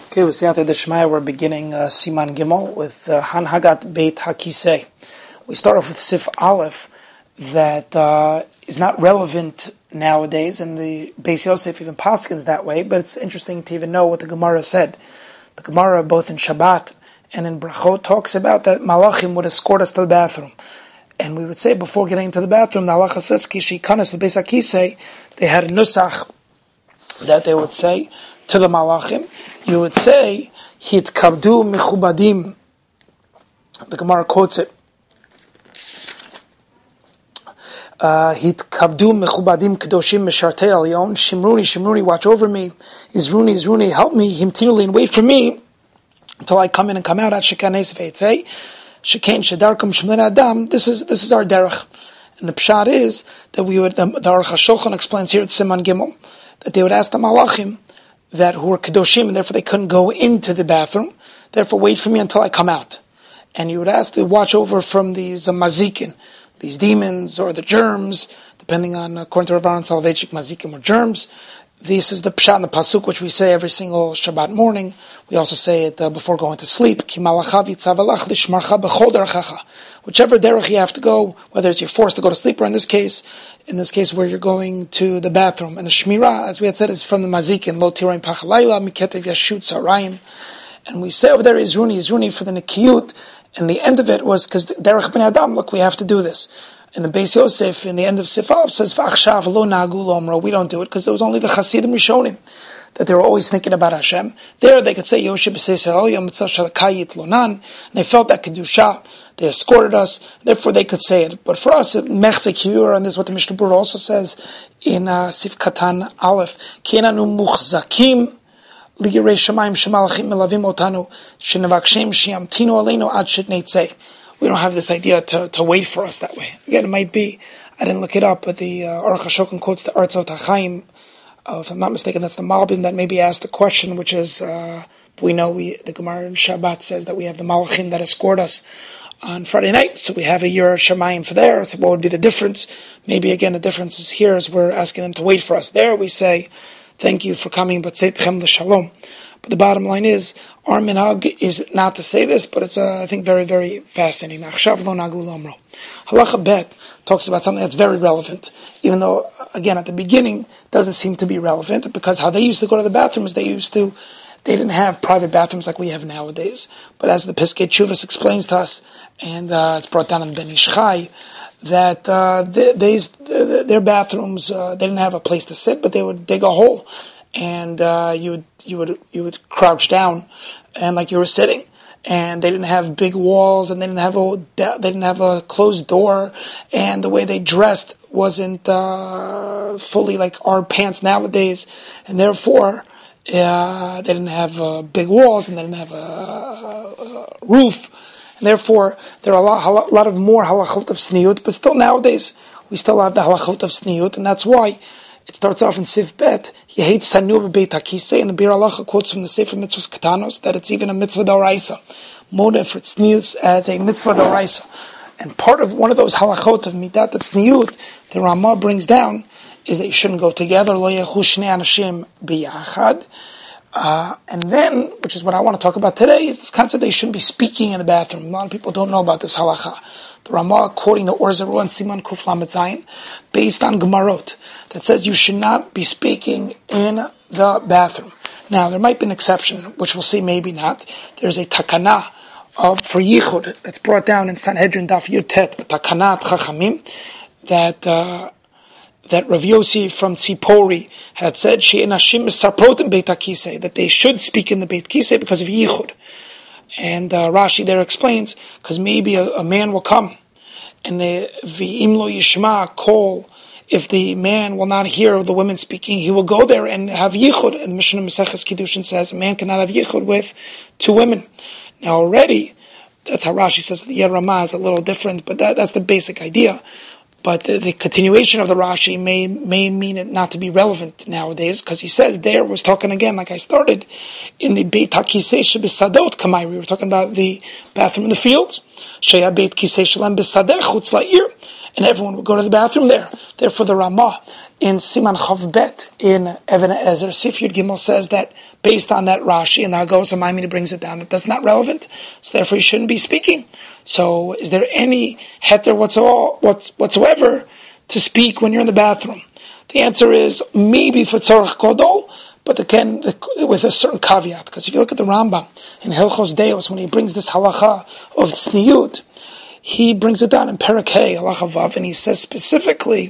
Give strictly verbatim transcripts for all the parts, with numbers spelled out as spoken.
Okay, with Siyata Deshmaya, we're beginning uh, Siman Gimel with uh, Hanhagat Beit HaKisei. We start off with Sif Aleph that uh, is not relevant nowadays, and the Beis Yosef even paskins that way, but it's interesting to even know what the Gemara said. The Gemara, both in Shabbat and in Brachot, talks about that Malachim would escort us to the bathroom. And we would say, before getting into the bathroom, the halacha says, Kishi Kanas the Beis HaKisei, they had a nusach that they would say to the Malachim. You would say, Hit Kabdu Mechubadim. The Gemara quotes it. Hit Kabdu Mechubadim Kedoshim Meshartei Alyon. Shimruni, Shimruni, watch over me. Izruni, Izruni, help me. Himtinuli, and wait for me until I come in and come out. At Shekanes Veitzei. Shekain Shedarkum Shemlin Adam. This is this is our derech. And the pshat is that we would, the, the Aruch HaShulchan explains here at Siman Gimel, that they would ask the Malachim that who were Kedoshim, and therefore they couldn't go into the bathroom, therefore wait for me until I come out. And you would ask to watch over from these uh, mazikin, these demons or the germs, depending on, according to Rav Aaron Soloveitchik, mazikim or germs. This is the pshat in the pasuk, which we say every single Shabbat morning. We also say it uh, before going to sleep. Ki malachav yitzavalach lishmarcha b'chol derechecha. Whichever derech you have to go, whether it's you're forced to go to sleep, or in this case, in this case where you're going to the bathroom. And the shmirah, as we had said, is from the mazikin. Lo tirayin pachalayla miketev yashut sarayim. And we say over there Izruni, Izruni for the nikiyut. And the end of it was because derech ben adam. Look, we have to do this. And the Beis Yosef, in the end of Sifal, says, V'achshav lo nagu lomro. We don't do it because it was only the Chasidim Rishonim that they were always thinking about Hashem. There they could say, Yosheb b'seisel yom mitzah shalakayit lonan. And they felt that kedusha. They escorted us. Therefore they could say it. But for us, mechzek hiur, and this is what the Mishnah Berurah also says in uh, Sif Katan Aleph, Kenanu muchzakim ligirei shamayim shemalachim melavim otanu shenavakshim shiamtinu aleinu ad shetneitzei. We don't have this idea to, to wait for us that way. Again, it might be, I didn't look it up, but the uh, Aruch HaShulchan quotes the Artzot HaChaim, uh, if I'm not mistaken, that's the Malbim that maybe asked the question, which is, uh, we know we the Gemara in Shabbat says that we have the Malachim that escort us on Friday night, so we have a Yer Shemayim for there, so what would be the difference? Maybe again the difference is here is we're asking them to wait for us. There we say, thank you for coming, but Seitchem l'Shalom. But the bottom line is, our minhag is not to say this, but it's, uh, I think, very, very fascinating. Achshav lo nagu lomro. Halacha bet talks about something that's very relevant, even though, again, at the beginning, doesn't seem to be relevant, because how they used to go to the bathroom is they used to, they didn't have private bathrooms like we have nowadays. But as the Piskei Teshuvos explains to us, and uh, it's brought down in Ben Ish Chai, that uh, they, they, their bathrooms, uh, they didn't have a place to sit, but they would dig a hole. And uh, you would you would you would crouch down, and like you were sitting. And they didn't have big walls, and they didn't have a they didn't have a closed door, and the way they dressed wasn't uh, fully like our pants nowadays, and therefore uh, they didn't have uh, big walls, and they didn't have a, a roof, and therefore there are a lot, a lot of more halachot of sniyut. But still nowadays we still have the halachot of sniyut, and that's why. It starts off in Sif Bet, he hates Sanu Beit HaKisei, and the Bir Halacha quotes from the Sefer Mitzvahs Katanos that it's even a mitzvah d'oraisa. Modeh for tzniut as a mitzvah d'oraisa. And part of one of those halachot of midat tzniut, the Ramah brings down, is that you shouldn't go together, lo yechu shnei anashim biyachad. Uh, and then, which is what I want to talk about today, is this concept that you shouldn't be speaking in the bathroom. A lot of people don't know about this halacha. The Ramah, quoting the Or Zarua and Siman Kuf Lamed Zayin, based on Gemarot, that says you should not be speaking in the bathroom. Now, there might be an exception, which we'll see, maybe not. There's a takana of for yichud that's brought down in Sanhedrin Daf Yutet, a takanat chachamim, that uh, that Rav Yossi from Tzipori had said, she'enashim misarprot Beit HaKisei, that they should speak in the Beit Kisei because of yichud. And uh, Rashi there explains, because maybe a, a man will come, and v'im lo yishma call, if the man will not hear the women speaking, he will go there and have yichud. And the Mishnah Maseches Kiddushin says, a man cannot have yichud with two women. Now already, that's how Rashi says, the Yer Ramah is a little different, but that, that's the basic idea. But the, the continuation of the Rashi may may mean it not to be relevant nowadays, because he says there was talking again, like I started, in the Beit HaKisei shebesadot kamai. We were talking about the bathroom in the fields. Sheya Beit Kisei shalem besadeh chutz la'ir. and everyone would go to the bathroom there. Therefore, the Ramah in Siman Chav Bet in Even Ezer Sif Yud Gimel says that based on that Rashi and the Hagos and Maimonides brings it down that that's not relevant. So therefore, you shouldn't be speaking. So, is there any heter whatsoever to speak when you're in the bathroom? The answer is maybe for Tzorach Kodol, but again with a certain caveat. Because if you look at the Rambam in Hilchos Deos, when he brings this halacha of tzniut, he brings it down in Perek Hey, halacha Vav, and he says specifically,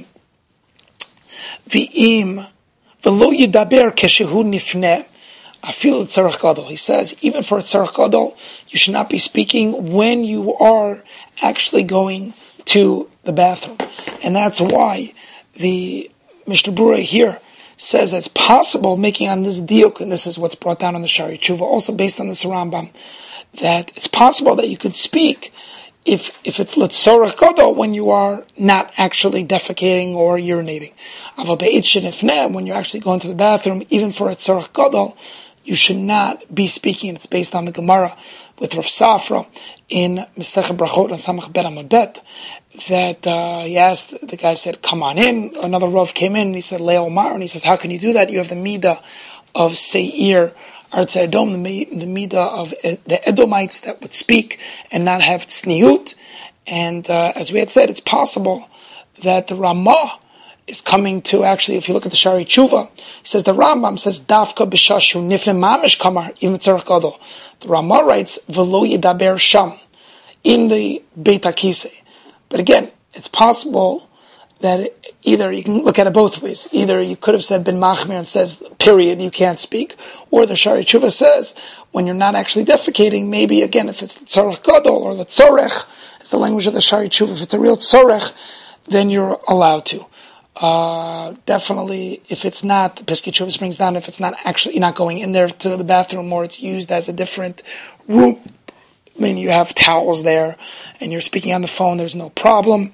V'im v'lo yidaber keshehu nifneh afil tzarech gadol. He says, even for tzarech gadol, you should not be speaking when you are actually going to the bathroom. And that's why the Mishnah Berurah here says that it's possible, making on this diuk, and this is what's brought down on the Shari Tshuva, also based on this Rambam, that it's possible that you could speak if if it's l'tzorech gadol when you are not actually defecating or urinating. Aval be'it shenifneh, when you're actually going to the bathroom, even for a tzorech gadol, you should not be speaking. It's based on the Gemara with Rav Safra in Masechet Brachot on Samach Bet Amud Bet, that uh, he asked, the guy said, come on in. Another Rav came in and he said, Le'el Mar, and he says, how can you do that? You have the Midah of Seir, Artz Edom, the, the Midah of the Edomites that would speak and not have tzniut. And uh, as we had said, it's possible that the Ramah is coming to actually, if you look at the Shari Tshuva, he says the Rambam says Dafka b'shashu nifne mamish kamar even tzarech gadol. The Ramah writes v'lo yidaber sham in the Beit HaKisei. But again, it's possible that it, either you can look at it both ways. Either you could have said ben machmir and says period, you can't speak, or the Shari Tshuva says when you're not actually defecating, maybe again if it's the tzarech gadol or the tzorech, it's the language of the Shari Tshuva. If it's a real tzorech, then you're allowed to. Uh, definitely, if it's not, the Piskei Teshuvos brings down, if it's not actually, you're not going in there to the bathroom or it's used as a different room, I mean, you have towels there and you're speaking on the phone, there's no problem.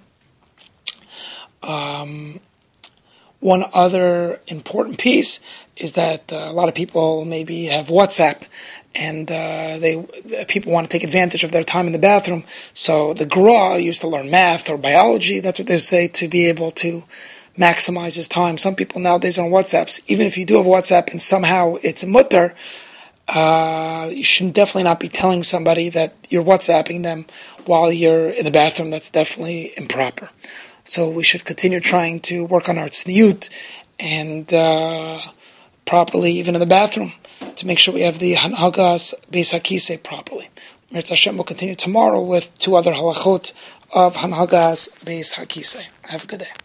Um, one other important piece is that uh, a lot of people maybe have WhatsApp and uh, they people want to take advantage of their time in the bathroom. So the Gra used to learn math or biology, that's what they say, to be able to maximize his time. Some people nowadays are on WhatsApps. Even if you do have WhatsApp and somehow it's a mutter, uh, you should definitely not be telling somebody that you're WhatsApping them while you're in the bathroom. That's definitely improper. So we should continue trying to work on our tzniut and uh, properly, even in the bathroom, to make sure we have the Hanhagas Beis HaKisei properly. Mirz Hashem will continue tomorrow with two other halachot of Hanhagas Beis HaKisei. Have a good day.